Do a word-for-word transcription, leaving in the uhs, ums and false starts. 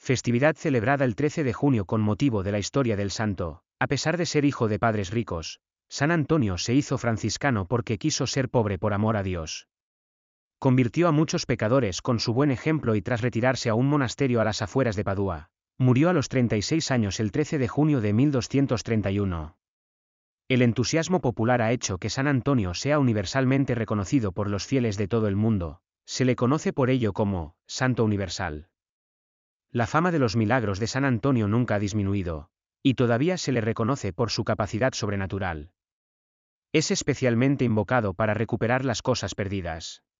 Festividad celebrada el trece de junio con motivo de la historia del santo. A pesar de ser hijo de padres ricos, San Antonio se hizo franciscano porque quiso ser pobre por amor a Dios. Convirtió a muchos pecadores con su buen ejemplo y tras retirarse a un monasterio a las afueras de Padua, murió a los treinta y seis años el trece de junio de mil doscientos treinta y uno. El entusiasmo popular ha hecho que San Antonio sea universalmente reconocido por los fieles de todo el mundo, se le conoce por ello como Santo Universal. La fama de los milagros de San Antonio nunca ha disminuido, y todavía se le reconoce por su capacidad sobrenatural. Es especialmente invocado para recuperar las cosas perdidas.